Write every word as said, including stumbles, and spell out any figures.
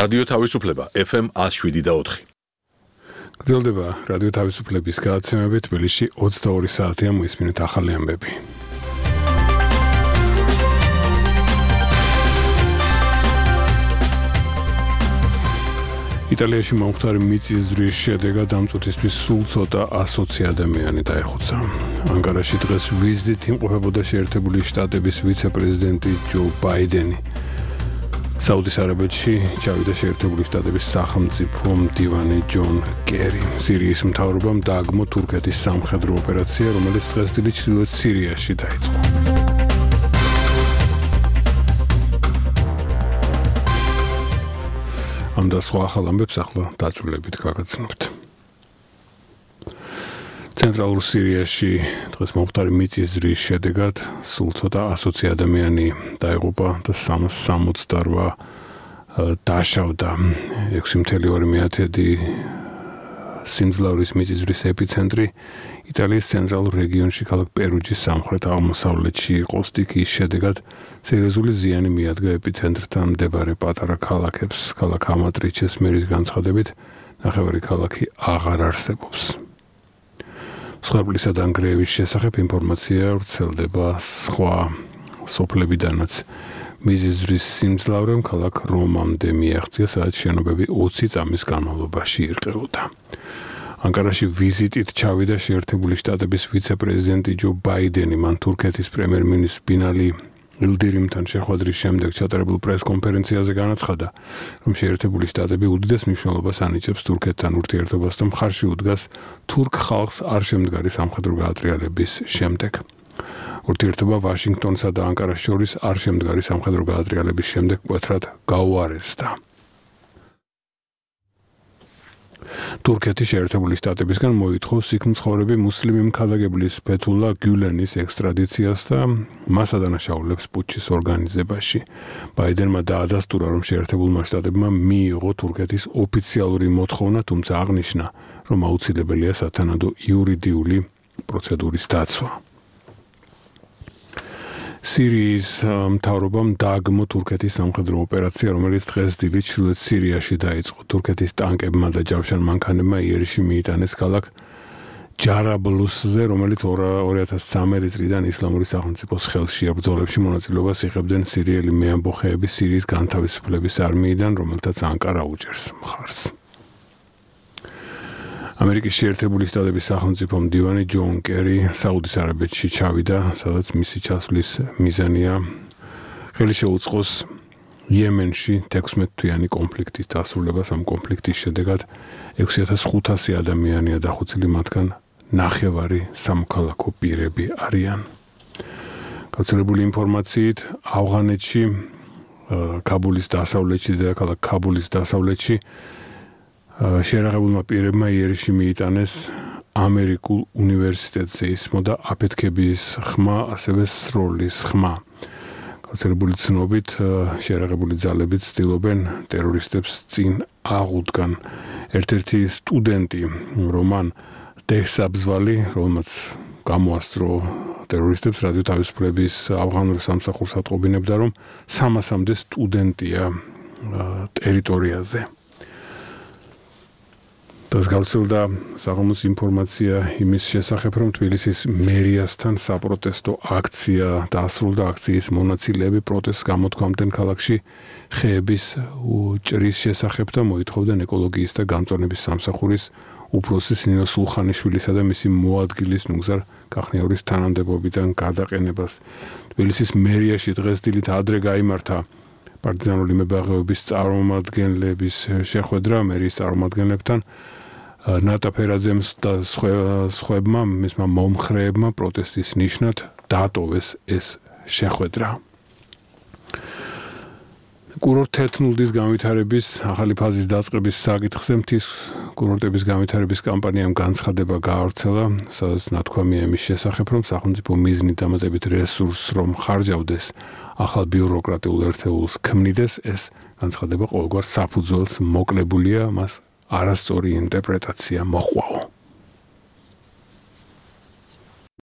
რადიო თავისუფლება ეფ ემ one oh seven და four. გრძელდება რადიო თავისუფლების გადაცემები თბილისში ოცდაორი საათია მოისმინეთ ახალი ამბები. იტალიაში მომხდარი მიწისძვრის შედეგად დამწუთისთვის სულ ცოტა ასოცი ადამიანი დაეხოცა. ანკარაში დღეს ვიზიტით იმყოფებოდა შეერთებული შტატების ვიცე-პრეზიდენტი ჯო ბაიდენი. საუდის არაბეთში ჩავიდა შეერთებული შტატების სახელმწიფო მდივანი ჯონ კერი. სირიის მთავრობამ დააგმო თურქეთის სამხედრო ოპერაცია, რომელიც დღეს დილით ჩრდილოეთ სირიაში დაიწყო. ამ და სხვა ახალ ამბებს ახლა დაწვრილებით გაგაცნობთ. ცენტრალურ სირიაში დღეს მომხდარი მიწისძვრის შედეგად სულ ცოტა ასოცი ადამიანი დაიღუპა და სამას სამოცდაორი დაშავდა. ექვსი virgulă doi სიმძლავრის მიწისძვრის ეპიცენტრი იტალიის ცენტრალურ რეგიონში ქალაქ პერუჯის სამხრეთ აღმოსავლეთში იყო. სტიქიის შედეგად სერიოზული ზიანი მიადგა ეპიცენტრთან მდებარე პატარა ქალაქებს. ქალაქ ამატრიჩეს მერის განცხადებით ნახევარი ქალაქი აღარ არსებობს. სხვაებისა დანგრევის შესახებ ინფორმაცია ვრცელდება სხვა სოფლებიდანაც. მიწისძვრის სიმძლავრემ ქალაქ რომამდე მიაღწია, სადაც შენობები ოცი წამის განმავლობაში ირყეოდა. ანკარაში ვიზიტით ჩავიდა შეერთებული შტატების ვიცე-პრეზიდენტი ჯო ბაიდენი. მან თურქეთის პრემიერ-მინისტრ ბინალი ილდირიმთან შეხვედრის შემდეგ ჩატარებულ პრეს-კონფერენციაზე განაცხადა, რომ შეერთებული შტატები უდიდეს მნიშვნელობას ანიჭებს თურქეთთან ურთიერთობას და მხარში უდგას თურქ ხალხს არ შემდგარი სამხედრო გაატრიალების შემდეგ. ურთიერთობა ვაშინგტონსა და ანკარას შორის არ შემდგარი სამხედრო გაატრიალების შემდეგ მკვეთრად გაუარესდა. თურქეთი შეერთებული შტატებისგან მოითხოვს იქ მცხოვრები მუსლიმი მქადაგებლის ფეთულა გულენის ექსტრადიციას და მას ადანაშაულებს პუტჩის ორგანიზებაში. ბაიდენმა დაადასტურა, რომ შეერთებულმა შტატებმა მიიღო თურქეთის ოფიციალური მოთხოვნა, თუმცა აღნიშნა, რომ აუცილებელია სათანადო იურიდიული პროცედურის დაცვა. სირიის მთავრობამ დააგმო თურქეთის სამხედრო ოპერაცია, რომელიც დღეს დილით ჩრდილოეთ სირიაში დაიწყო. თურქეთის ტანკებმა და ჯავშან მანქანებმა იერიში მიიტანეს ქალაქ ჯარაბლუსზე, რომელიც ორი ათას ცხრამეტი წლიდან ისლამური სახელმწიფოს ხელშია. ბრძოლებში მონაწილეობას იღებდნენ სირიელი მეამბოხეები სირიის განთავისუფლების არმიიდან, რომელთაც ანკარა უჭერს მხარს. ამერიკის შეერთებული შტატების სახელმწიფო მდივანი ჯონ კერი საუდის არაბეთში ჩავიდა, სადაც მისი ჩასვლის მიზანია ხელი შეუწყოს იემენში თექვსმეტ-თვიანი კონფლიქტის დასრულებას. ამ კონფლიქტის შედეგად ექვსი ათას ხუთასი ადამიანია დახოცილი, მათგან ნახევარი სამოქალაქო პირები არიან. გავრცელებული ინფორმაციით ავღანეთში კაბულის დასავლეთში და ქალაქ კაბულის დასავლეთში შეერაღებულმა პირებმა იერიში მიიტანეს ამერიკულ უნივერსიტეტზე ისმო და აფეთქების ხმა, ასევე სროლის ხმა. გავრცელებული ცნობით შეერაღებული ძალები ცდილობენ ტერორისტებს წინ აღუდგან. ერთ-ერთი სტუდენტი რომან დეჰსაბზვალი, რომელმაც გამოასწრო ტერორისტებს, რადიო თავისუფლების ავღანურ სამსახურს ატყობინებდა, რომ სამასამდე სტუდენტია ტერიტორიაზე. დღეს გავრცელდა საღამოს ინფორმაცია იმის შესახებ, რომ თბილისის მერიასთან საპროტესტო აქცია დასრულდა. აქციის მონაწილეები პროტესტს გამოთქვამდნენ ქალაქში ხეების ჭრის შესახებ და მოითხოვდნენ ეკოლოგიის და გამწვანების სამსახურის უფროსის ნინო სულხანიშვილისა და მისი მოადგილის ნუგზარ კახნიაურის თანამდებობიდან გადაყენებას. თბილისის მერიაში დღეს დილით ადრე გაიმართა პარტიზანული მებაღეობის წარმომადგენლების შეხვედრა მერიის წარმომადგენლებთან. ნატა ფერაძემ და სხვებმა მისმა მომხრეებმა პროტესტის ნიშნად დაატოვეს ეს შეხვედრა. კურორტ თერთნულდის განვითარების ახალი ფაზის დაწყების საკითხზე მთის კურორტების განვითარების კამპანიამ განცხადება გაავრცელა, სადაც ნათქვამია იმის შესახებ, რომ სახელმწიფო მიზნით დამატებით რესურსს რომ ხარჯავდეს ახალ ბიუროკრატიულ ერთეულს ქმნიდეს, ეს განცხადება ყოველგვარ საფუძველს მოკლებულია, მას არასწორი ინტერპრეტაცია მოჰყავო.